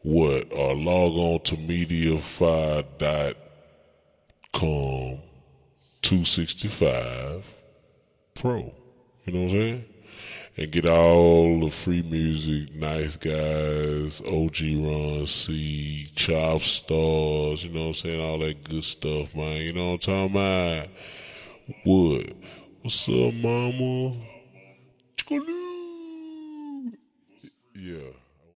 Log on to Mediafire.com 265 Pro. You know what I'm saying? And get all the free music, Nice Guys, OG Ron C, Chop Stars, you know what I'm saying? All that good stuff, man. You know what I'm talking about? What? What's up, mama? Yeah.